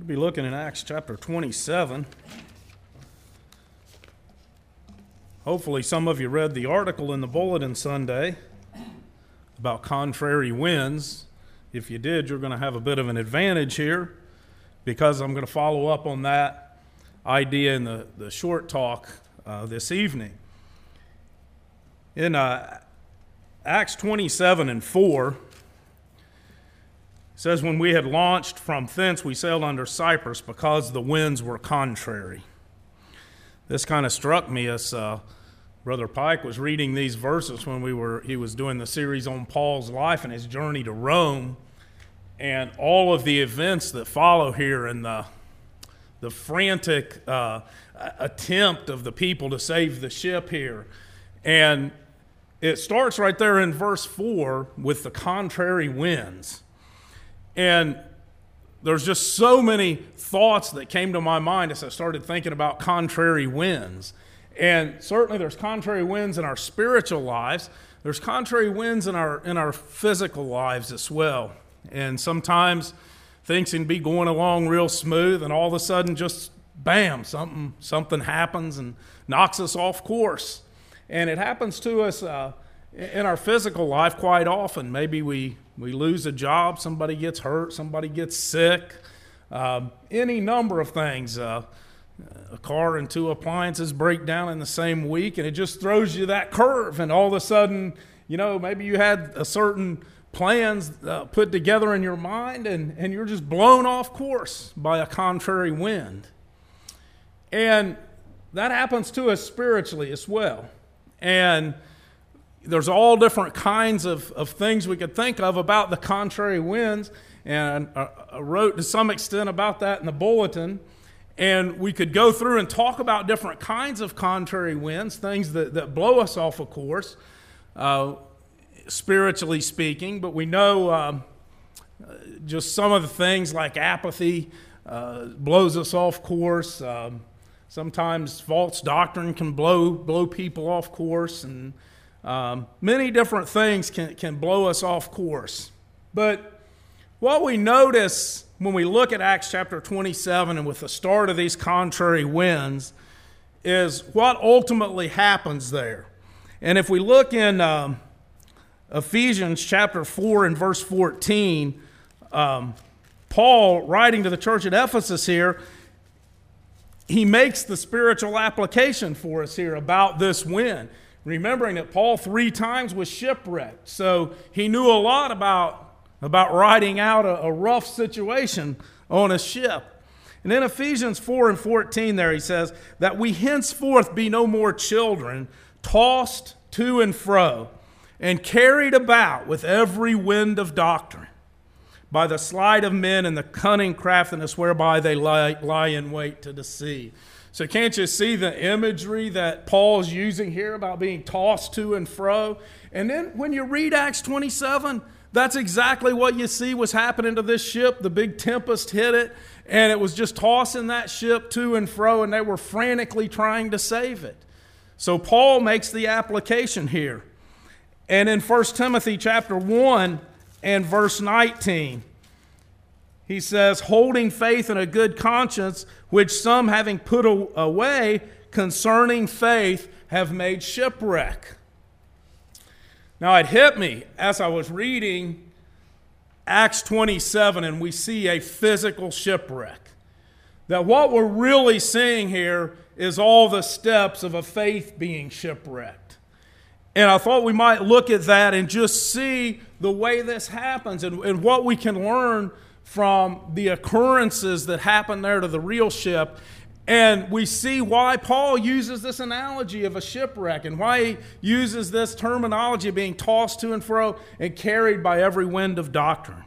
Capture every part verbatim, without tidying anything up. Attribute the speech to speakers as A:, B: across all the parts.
A: We'll be looking in Acts chapter twenty-seven. Hopefully some of you read the article in the Bulletin Sunday about contrary winds. If you did, you're going to have a bit of an advantage here because I'm going to follow up on that idea in the, the short talk uh, this evening. In uh, Acts twenty-seven and four, it says, when we had launched from thence, we sailed under Cyprus because the winds were contrary. This kind of struck me as uh, Brother Pike was reading these verses when we were he was doing the series on Paul's life and his journey to Rome, and all of the events that follow here, and the the frantic uh, attempt of the people to save the ship here. And it starts right there in verse four with the contrary winds. And there's just so many thoughts that came to my mind as I started thinking about contrary winds. And certainly there's contrary winds in our spiritual lives. There's contrary winds in our in our physical lives as well. And sometimes things can be going along real smooth, and all of a sudden just bam, something something happens and knocks us off course. And it happens to us uh, in our physical life quite often. Maybe we We lose a job, somebody gets hurt, somebody gets sick, uh, any number of things. Uh, a car and two appliances break down in the same week, and it just throws you that curve. And all of a sudden, you know, maybe you had a certain plans uh, put together in your mind, and, and you're just blown off course by a contrary wind. And that happens to us spiritually as well. And there's all different kinds of, of things we could think of about the contrary winds, and I, I wrote to some extent about that in the bulletin, and we could go through and talk about different kinds of contrary winds, things that, that blow us off of course, uh, spiritually speaking, but we know um, just some of the things like apathy uh, blows us off course. Um, sometimes false doctrine can blow blow people off course, and Um, many different things can, can blow us off course. But what we notice when we look at Acts chapter twenty-seven and with the start of these contrary winds is what ultimately happens there. And if we look in um, Ephesians chapter four and verse fourteen, um, Paul, writing to the church at Ephesus here, he makes the spiritual application for us here about this wind. Remembering that Paul three times was shipwrecked, so he knew a lot about, about riding out a, a rough situation on a ship. And in Ephesians four and fourteen there he says, that we henceforth be no more children, tossed to and fro, and carried about with every wind of doctrine, by the sleight of men and the cunning craftiness whereby they lie, lie in wait to deceive. So can't you see the imagery that Paul's using here about being tossed to and fro? And then when you read Acts twenty-seven, that's exactly what you see was happening to this ship. The big tempest hit it, and it was just tossing that ship to and fro, and they were frantically trying to save it. So Paul makes the application here. And in First Timothy chapter one and verse nineteen, he says, holding faith and a good conscience, which some having put away concerning faith have made shipwreck. Now it hit me as I was reading Acts twenty-seven, and we see a physical shipwreck. That what we're really seeing here is all the steps of a faith being shipwrecked. And I thought we might look at that and just see the way this happens and, and what we can learn from the occurrences that happen there to the real ship. And we see why Paul uses this analogy of a shipwreck and why he uses this terminology of being tossed to and fro and carried by every wind of doctrine.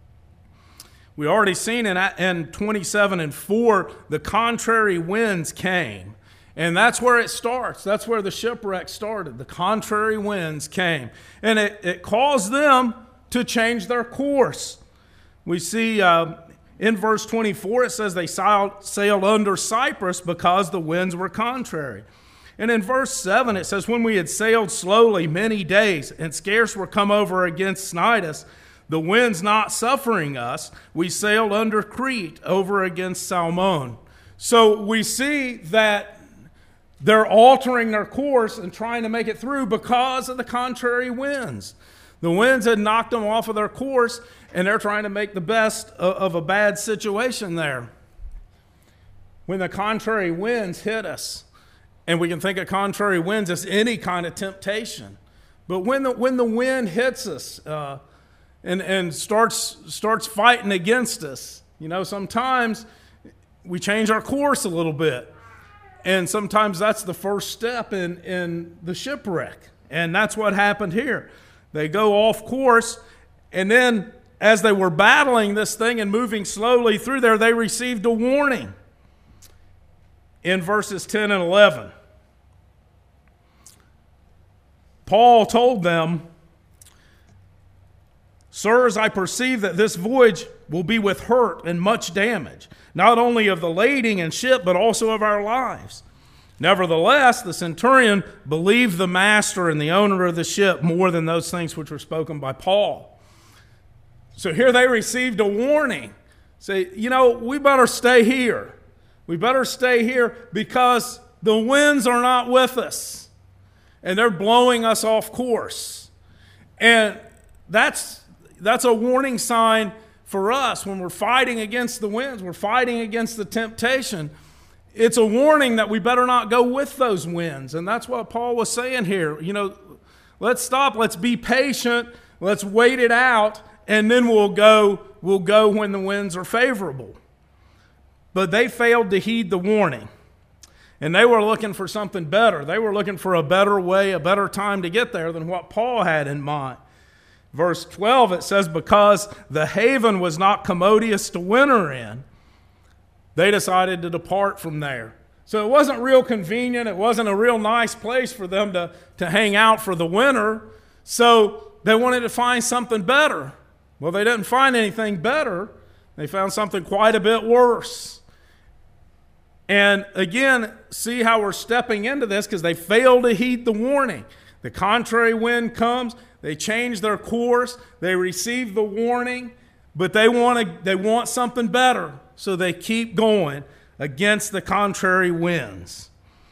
A: We already seen in, in twenty-seven and four, the contrary winds came. And that's where it starts. That's where the shipwreck started. The contrary winds came. And it, it caused them to change their course. We see uh, in verse twenty-four, it says they sailed, sailed under Cyprus because the winds were contrary. And in verse seven, it says, when we had sailed slowly many days and scarce were come over against Cnidus, The winds not suffering us, we sailed under Crete over against Salmon. So we see that they're altering their course and trying to make it through because of the contrary winds. The winds had knocked them off of their course, and they're trying to make the best of a bad situation there. When the contrary winds hit us, and we can think of contrary winds as any kind of temptation. But when the, when the wind hits us uh, and, and starts, starts fighting against us, you know, sometimes we change our course a little bit. And sometimes that's the first step in, in the shipwreck. And that's what happened here. They go off course, and then as they were battling this thing and moving slowly through there, they received a warning in verses ten and eleven. Paul told them, "Sirs, I perceive that this voyage will be with hurt and much damage, not only of the lading and ship, but also of our lives. Nevertheless, the centurion believed the master and the owner of the ship more than those things which were spoken by Paul." So here they received a warning. Say, you know, we better stay here. We better stay here because the winds are not with us. And they're blowing us off course. And that's, that's a warning sign for us when we're fighting against the winds. We're fighting against the temptation. It's a warning that we better not go with those winds. And that's what Paul was saying here. You know, let's stop. Let's be patient. Let's wait it out. And then we'll go, we'll go when the winds are favorable. But they failed to heed the warning. And they were looking for something better. They were looking for a better way, a better time to get there than what Paul had in mind. Verse twelve, it says, because the haven was not commodious to winter in, they decided to depart from there. So it wasn't real convenient. It wasn't a real nice place for them to, to hang out for the winter. So they wanted to find something better. Well, they didn't find anything better. They found something quite a bit worse. And again, see how we're stepping into this because they fail to heed the warning. The contrary wind comes. They change their course. They receive the warning, but they want to, they want something better. So they keep going against the contrary winds.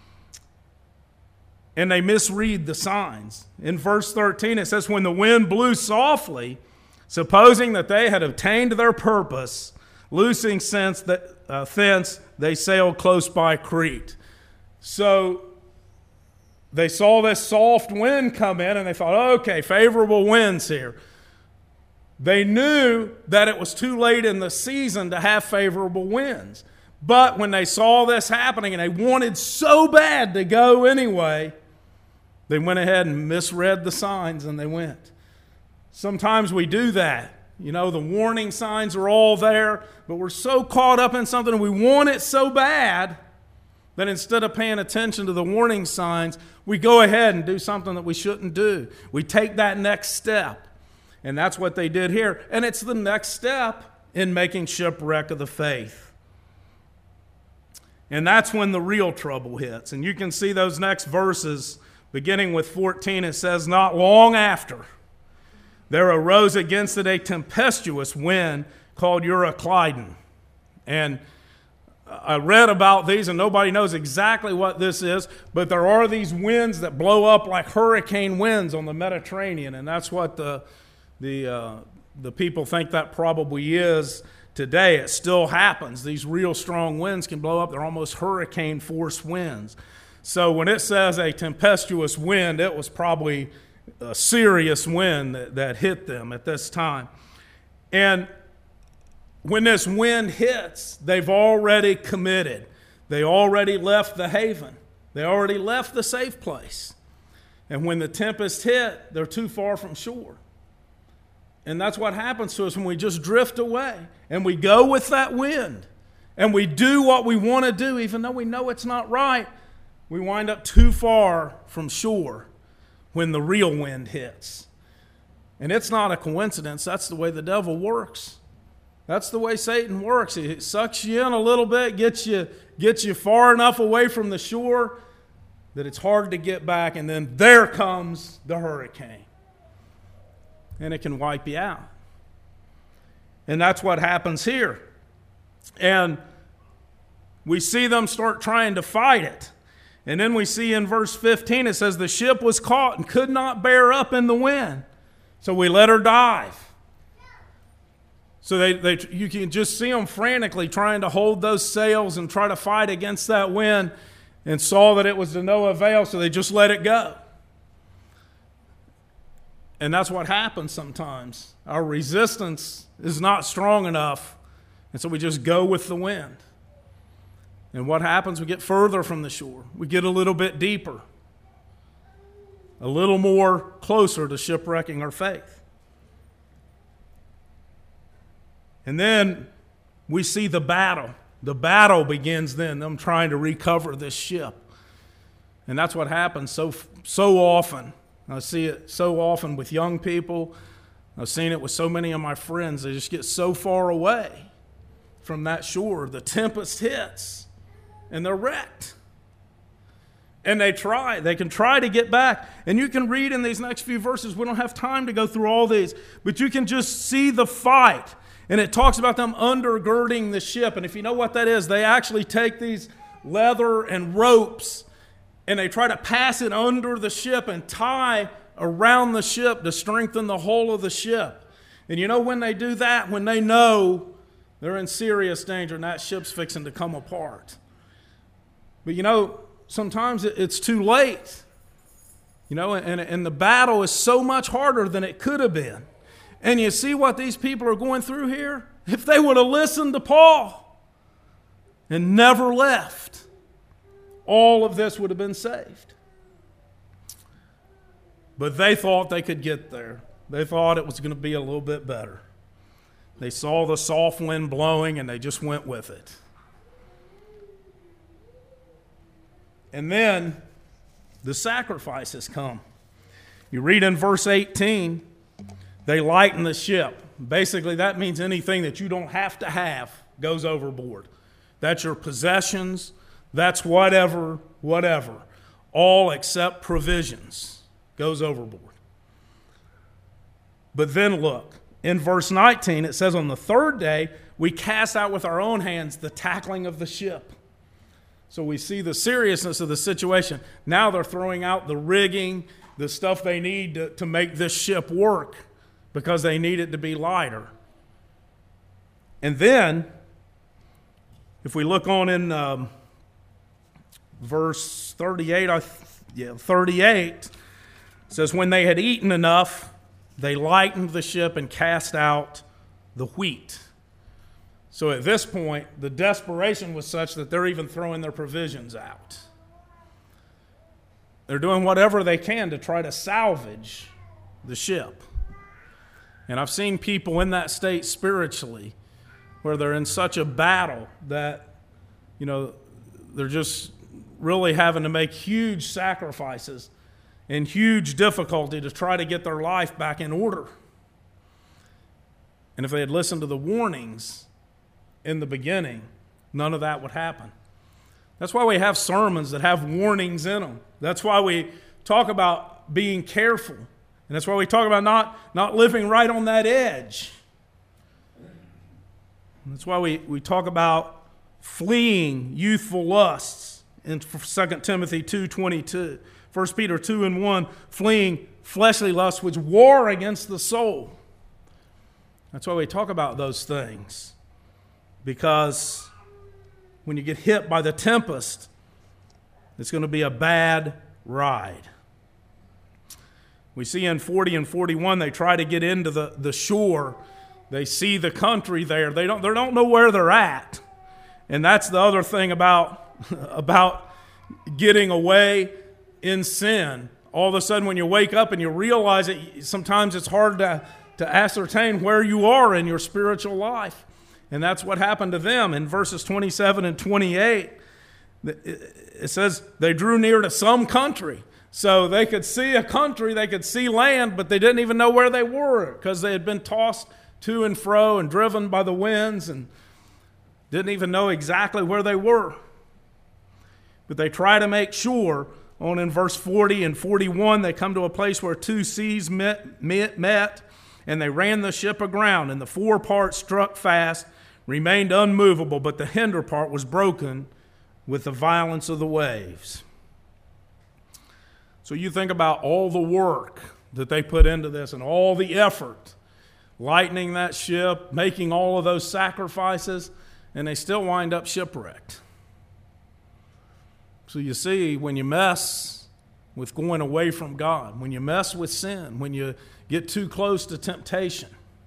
A: And they misread the signs. In verse thirteen, it says, when the wind blew softly, supposing that they had obtained their purpose, loosing since that, uh, thence they sailed close by Crete. So they saw this soft wind come in and they thought, okay, favorable winds here. They knew that it was too late in the season to have favorable winds. But when they saw this happening and they wanted so bad to go anyway, they went ahead and misread the signs and they went. Sometimes we do that. You know, the warning signs are all there, but we're so caught up in something and we want it so bad that instead of paying attention to the warning signs, we go ahead and do something that we shouldn't do. We take that next step. And that's what they did here. And it's the next step in making shipwreck of the faith. And that's when the real trouble hits. And you can see those next verses, beginning with fourteen, it says, not long after, there arose against it a tempestuous wind called Euroclydon. And I read about these, and nobody knows exactly what this is, but there are these winds that blow up like hurricane winds on the Mediterranean, and that's what the the uh, the people think that probably is today. It still happens. These real strong winds can blow up. They're almost hurricane force winds. So when it says a tempestuous wind, it was probably a serious wind that, that hit them at this time. And when this wind hits, they've already committed. They already left the haven. They already left the safe place. And when the tempest hit, they're too far from shore. And that's what happens to us when we just drift away and we go with that wind and we do what we want to do, even though we know it's not right. We wind up too far from shore when the real wind hits. And it's not a coincidence. That's the way the devil works. That's the way Satan works. He sucks you in a little bit, gets you, gets you far enough away from the shore that it's hard to get back, and then there comes the hurricane. And it can wipe you out. And that's what happens here. And we see them start trying to fight it. And then we see in verse fifteen, it says, the ship was caught and could not bear up in the wind. So we let her dive. So they, they, you can just see them frantically trying to hold those sails and try to fight against that wind, and saw that it was to no avail, so they just let it go. And that's what happens sometimes. Our resistance is not strong enough, and so we just go with the wind. And what happens? We get further from the shore. We get a little bit deeper, a little more closer to shipwrecking our faith. And then we see the battle. The battle begins then, them trying to recover this ship. And that's what happens so so often. I see it so often with young people. I've seen it with so many of my friends. They just get so far away from that shore. The tempest hits, and they're wrecked. And they try. They can try to get back. And you can read in these next few verses. We don't have time to go through all these. But you can just see the fight. And it talks about them undergirding the ship. And if you know what that is, they actually take these leather and ropes and they try to pass it under the ship and tie around the ship to strengthen the hull of the ship. And you know when they do that? When they know they're in serious danger and that ship's fixing to come apart. But you know, sometimes it's too late. You know, and, and the battle is so much harder than it could have been. And you see what these people are going through here? If they would have listened to Paul and never left, all of this would have been saved. But they thought they could get there. They thought it was going to be a little bit better. They saw the soft wind blowing and they just went with it. And then the sacrifices come. You read in verse eighteen, they lighten the ship. Basically, that means anything that you don't have to have goes overboard. That's your possessions. That's whatever, whatever. All except provisions goes overboard. But then look, in verse nineteen, it says, on the third day, we cast out with our own hands the tackling of the ship. So we see the seriousness of the situation. Now they're throwing out the rigging, the stuff they need to, to make this ship work, because they need it to be lighter. And then, if we look on in um, verse thirty-eight, I, yeah, thirty-eight, it says, when they had eaten enough, they lightened the ship and cast out the wheat. So at this point, the desperation was such that they're even throwing their provisions out. They're doing whatever they can to try to salvage the ship. And I've seen people in that state spiritually where they're in such a battle that, you know, they're just really having to make huge sacrifices and huge difficulty to try to get their life back in order. And if they had listened to the warnings in the beginning, none of that would happen. That's why we have sermons that have warnings in them. That's why we talk about being careful. And that's why we talk about not, not living right on that edge. And that's why we, we talk about fleeing youthful lusts in Second Timothy two twenty-two. First Peter two and one, fleeing fleshly lusts which war against the soul. That's why we talk about those things. Because when you get hit by the tempest, it's going to be a bad ride. We see in forty and forty-one, they try to get into the, the shore. They see the country there. They don't, they don't know where they're at. And that's the other thing about, about getting away in sin. All of a sudden, when you wake up and you realize it, sometimes it's hard to, to ascertain where you are in your spiritual life. And that's what happened to them. In verses twenty-seven and twenty-eight, it says they drew near to some country. So they could see a country, they could see land, but they didn't even know where they were because they had been tossed to and fro and driven by the winds and didn't even know exactly where they were. But they try to make sure. On in verse forty and forty-one, they come to a place where two seas met, met, met And they ran the ship aground, and the fore part struck fast, remained unmovable, but the hinder part was broken with the violence of the waves. So you think about all the work that they put into this and all the effort, lightening that ship, making all of those sacrifices, and they still wind up shipwrecked. So you see, when you mess with going away from God, when you mess with sin, when you get too close to temptation,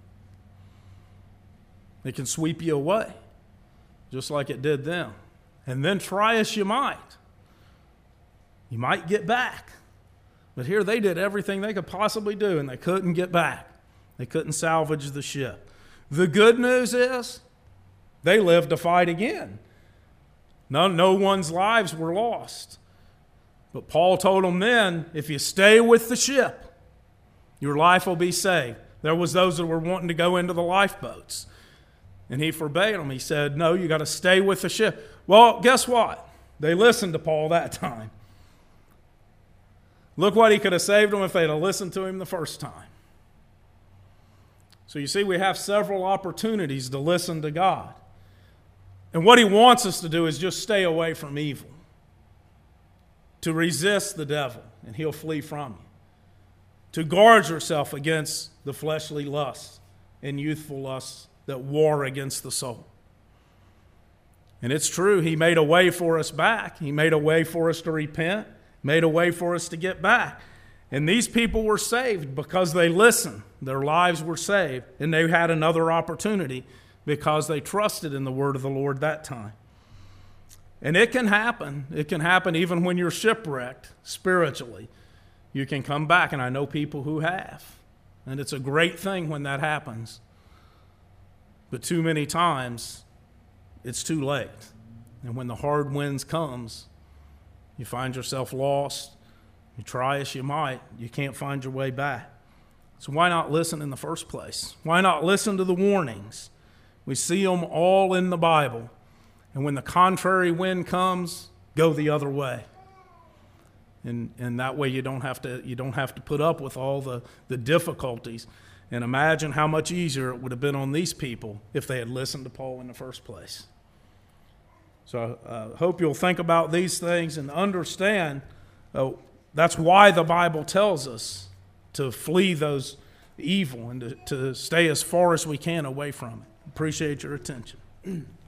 A: it can sweep you away, just like it did them. And then try as you might, you might get back. But here they did everything they could possibly do, and they couldn't get back. They couldn't salvage the ship. The good news is they lived to fight again. No, no one's lives were lost. But Paul told them then, if you stay with the ship, your life will be saved. There was those that were wanting to go into the lifeboats. And he forbade them. He said, no, you got to stay with the ship. Well, guess what? They listened to Paul that time. Look what he could have saved them if they'd have listened to him the first time. So you see, we have several opportunities to listen to God. And what he wants us to do is just stay away from evil, to resist the devil, and he'll flee from you, to guard yourself against the fleshly lusts and youthful lusts that war against the soul. And it's true, he made a way for us back. He made a way for us to repent, made a way for us to get back. And these people were saved because they listened. Their lives were saved, and they had another opportunity because they trusted in the word of the Lord that time. And it can happen. It can happen even when you're shipwrecked spiritually. You can come back, and I know people who have. And it's a great thing when that happens. But too many times, it's too late. And when the hard winds comes, you find yourself lost. You try as you might, you can't find your way back. So why not listen in the first place? Why not listen to the warnings? We see them all in the Bible. And when the contrary wind comes, go the other way. And and that way you don't have to you don't have to put up with all the, the difficulties. And imagine how much easier it would have been on these people if they had listened to Paul in the first place. So I uh, hope you'll think about these things and understand uh, that's why the Bible tells us to flee those evil and to, to stay as far as we can away from it. Appreciate your attention.